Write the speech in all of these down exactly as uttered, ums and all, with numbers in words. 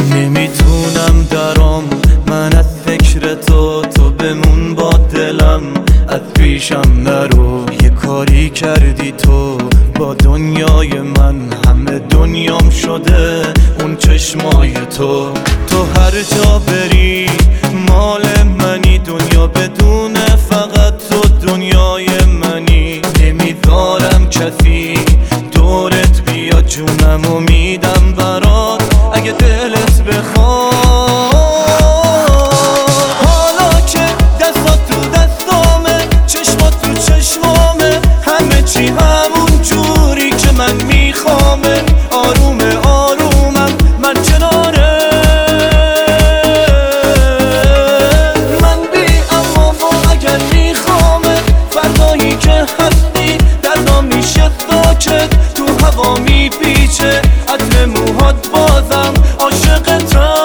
نمیتونم درام من از فکر تو، تو بمون با دلم از پیشم نرو. یه کاری کردی تو با دنیای من، همه دنیام شده اون چشمای تو. تو هر جا بری مال منی، دنیا بدونه فقط تو دنیای منی. نمیذارم کسی دورت بیا، جونمو میدم برات اگه دلت بخواد. حالا که دستات تو دستامه، چشمات تو چشمامه، همه چی همون جوری که من میخوامه. آرومه آرومم من کناره، من بی اما با اگر میخوامه. فردایی که هستی دردام میشه ساکت، تو هوا میپیچه عطر موهات، بازم عاشقتم.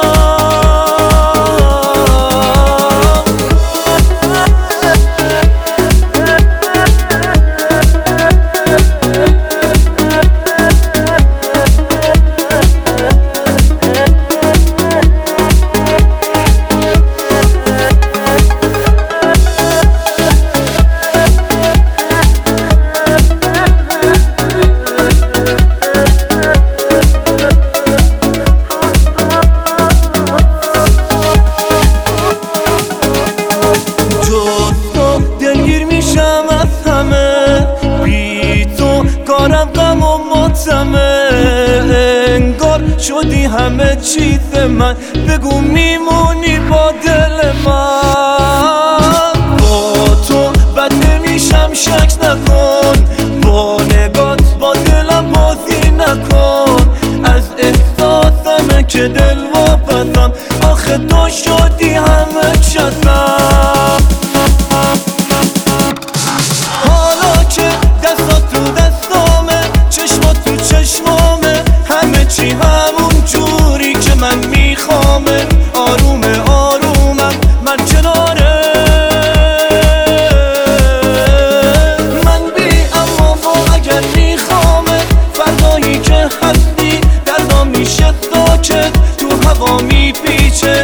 دلگیر میشم از همه، بی تو کارم غم و ماتمه. انگار شدی همه چیز من، بگو میمونی با دل من. با تو بد نمیشم شک نکن، با نگات با دلم بازی نکن. از احساسمه که دل واپسم، آخه تو شدی همه چسم. حالا که دستات تو دستامه، چشمات تو چشمامه، همه چی همون جوری که من میخوامه. آرومه آرومم من کناره، من بی اما با اگر میخوامه. فردایی که هستی دردام میشه ساکت، تو هوا میپیچه